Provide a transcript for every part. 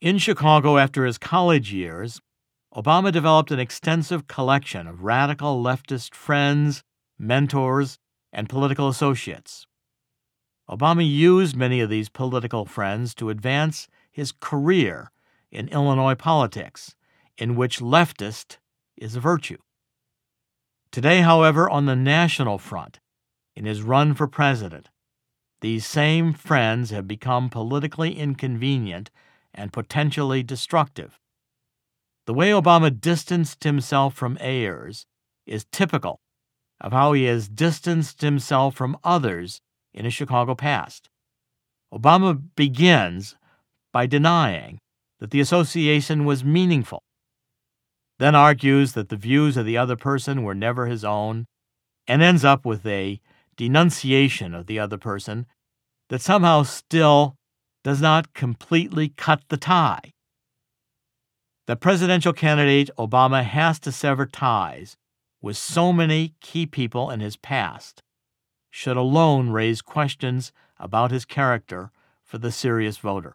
In Chicago after his college years, Obama developed an extensive collection of radical leftist friends, mentors, and political associates. Obama used many of these political friends to advance his career in Illinois politics, in which leftist is a virtue. Today, however, on the national front, in his run for president, these same friends have become politically inconvenient and potentially destructive. The way Obama distanced himself from Ayers is typical of how he has distanced himself from others in his Chicago past. Obama begins by denying that the association was meaningful, then argues that the views of the other person were never his own, and ends up with a denunciation of the other person that somehow still does not completely cut the tie. The presidential candidate Obama has to sever ties with so many key people in his past should alone raise questions about his character for the serious voter.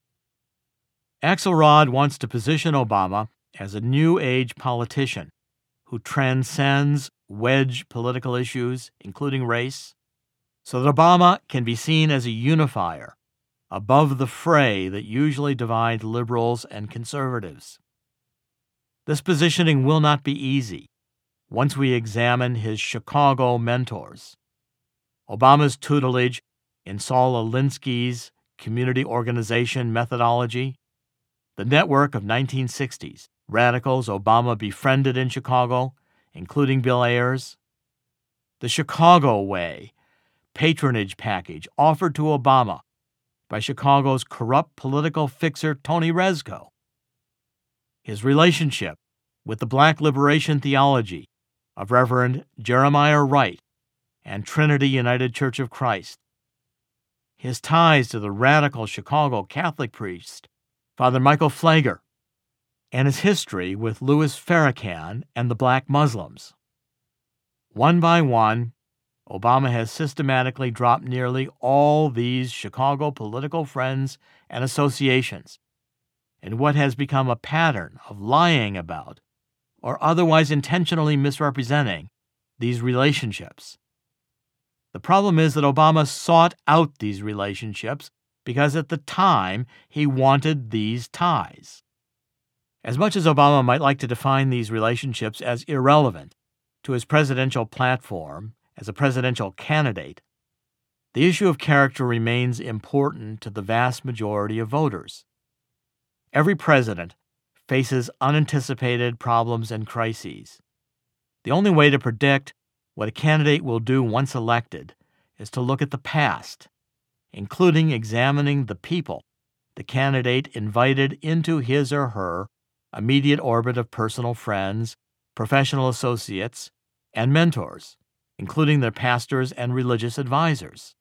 Axelrod wants to position Obama as a new age politician who transcends wedge political issues, including race, so that Obama can be seen as a unifier above the fray that usually divides liberals and conservatives. This positioning will not be easy once we examine his Chicago mentors. Obama's tutelage in Saul Alinsky's community organization methodology, the network of 1960s radicals Obama befriended in Chicago, including Bill Ayers, the Chicago Way patronage package offered to Obama by Chicago's corrupt political fixer Tony Rezko, his relationship with the Black liberation theology of Reverend Jeremiah Wright and Trinity United Church of Christ, his ties to the radical Chicago Catholic priest, Father Michael Pfleger, and his history with Louis Farrakhan and the Black Muslims. One by one, Obama has systematically dropped nearly all these Chicago political friends and associations in what has become a pattern of lying about or otherwise intentionally misrepresenting these relationships. The problem is that Obama sought out these relationships because at the time he wanted these ties. As much as Obama might like to define these relationships as irrelevant to his presidential platform as a presidential candidate, the issue of character remains important to the vast majority of voters. Every president faces unanticipated problems and crises. The only way to predict what a candidate will do once elected is to look at the past, including examining the people the candidate invited into his or her immediate orbit of personal friends, professional associates, and mentors, including their pastors and religious advisors.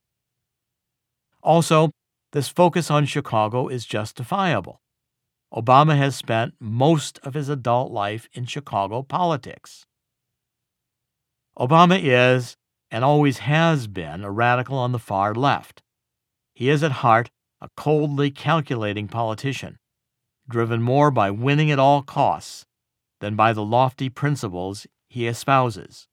Also, this focus on Chicago is justifiable. Obama has spent most of his adult life in Chicago politics. Obama is, and always has been, a radical on the far left. He is at heart a coldly calculating politician, driven more by winning at all costs than by the lofty principles he espouses.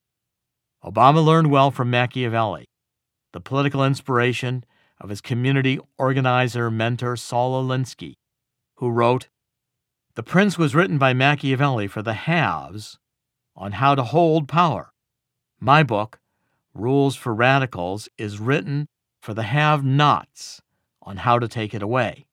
Obama learned well from Machiavelli, the political inspiration of his community organizer mentor Saul Alinsky, who wrote, "The Prince was written by Machiavelli for the haves on how to hold power. My book, Rules for Radicals, is written for the have-nots on how to take it away."